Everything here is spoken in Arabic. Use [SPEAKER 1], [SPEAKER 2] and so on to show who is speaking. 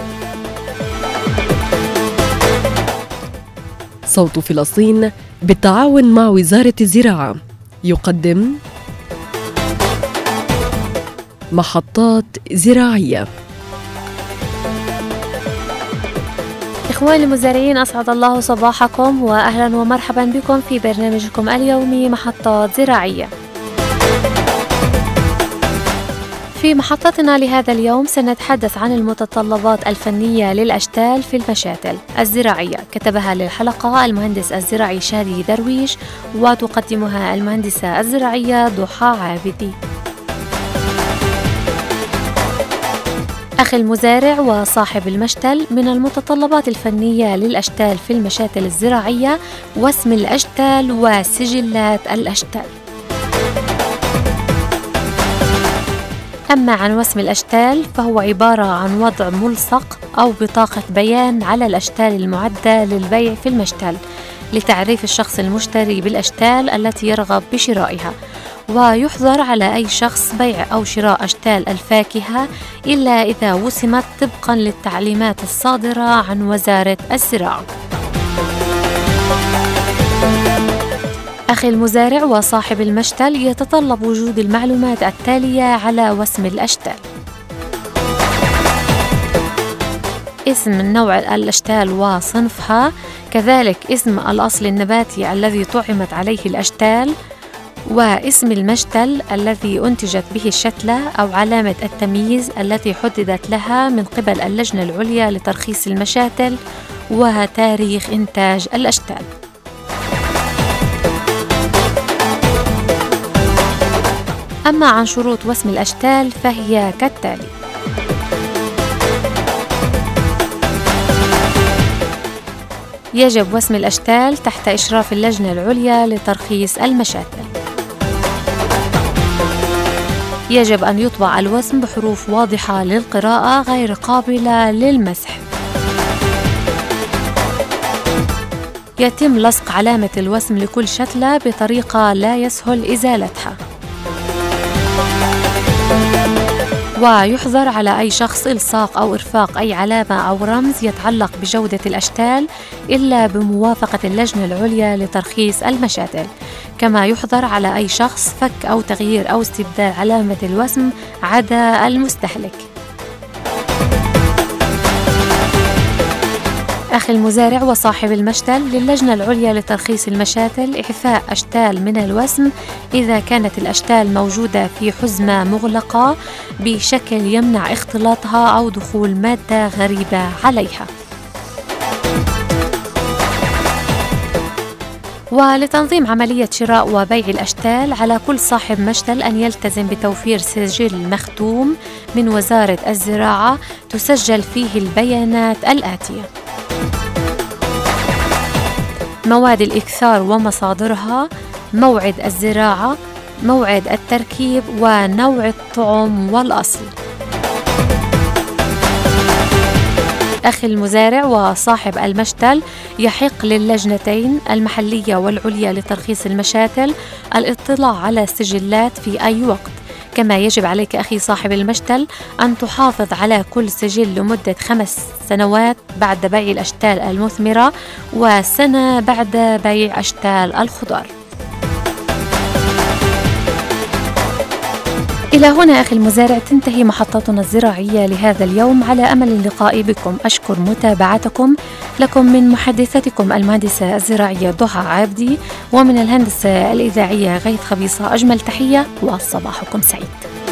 [SPEAKER 1] صوت فلسطين بالتعاون مع وزارة الزراعة يقدم محطات زراعية.
[SPEAKER 2] إخواني المزارعين، أسعد الله صباحكم وأهلا ومرحبا بكم في برنامجكم اليومي محطات زراعية. في محطتنا لهذا اليوم سنتحدث عن المتطلبات الفنية للأشتال في المشاتل الزراعية. كتبها للحلقة المهندس الزراعي شادي درويش، وتقدمها المهندسة الزراعية ضحى عابدي. أخي المزارع وصاحب المشتل، من المتطلبات الفنية للأشتال في المشاتل الزراعية وسم الأشتال وسجلات الأشتال. أما عن وسم الأشتال فهو عبارة عن وضع ملصق أو بطاقة بيان على الأشتال المعدة للبيع في المشتل لتعريف الشخص المشتري بالأشتال التي يرغب بشرائها. ويحظر على أي شخص بيع أو شراء أشتال الفاكهة إلا إذا وسمت طبقا للتعليمات الصادرة عن وزارة الزراعة. أخي المزارع وصاحب المشتل، يتطلب وجود المعلومات التالية على وسم الأشتال: اسم نوع الأشتال وصنفها، كذلك اسم الأصل النباتي الذي طعمت عليه الأشتال، واسم المشتل الذي أنتجت به الشتلة أو علامة التمييز التي حددت لها من قبل اللجنة العليا لترخيص المشاتل، وتاريخ إنتاج الأشتال. أما عن شروط وسم الأشتال فهي كالتالي: يجب وسم الأشتال تحت إشراف اللجنة العليا لترخيص المشاتل. يجب أن يطبع الوسم بحروف واضحة للقراءة غير قابلة للمسح. يتم لصق علامة الوسم لكل شتلة بطريقة لا يسهل إزالتها. ويحظر على أي شخص إلصاق أو إرفاق أي علامة أو رمز يتعلق بجودة الأشتال إلا بموافقة اللجنة العليا لترخيص المشاتل. كما يحظر على أي شخص فك أو تغيير أو استبدال علامة الوسم عدا المستهلك. أخي المزارع وصاحب المشتل، للجنة العليا لترخيص المشاتل إعفاء أشتال من الوسم إذا كانت الأشتال موجودة في حزمة مغلقة بشكل يمنع اختلاطها أو دخول مادة غريبة عليها. ولتنظيم عملية شراء وبيع الأشتال، على كل صاحب مشتل أن يلتزم بتوفير سجل مختوم من وزارة الزراعة تسجل فيه البيانات الآتية: مواد الإكثار ومصادرها، موعد الزراعة، موعد التركيب، ونوع الطعم والأصل. أخي المزارع وصاحب المشتل، يحق للجنتين المحلية والعليا لترخيص المشاتل الاطلاع على السجلات في أي وقت. كما يجب عليك أخي صاحب المشتل أن تحافظ على كل سجل لمدة 5 سنوات بعد بيع الأشتال المثمرة، وسنة بعد بيع أشتال الخضار. إلى هنا أخي المزارع تنتهي محطتنا الزراعية لهذا اليوم، على أمل اللقاء بكم. أشكر متابعتكم. لكم من محدثتكم المهندسة الزراعية ضحى عابدي، ومن الهندسة الإذاعية غيث خبيصة أجمل تحية، وصباحكم سعيد.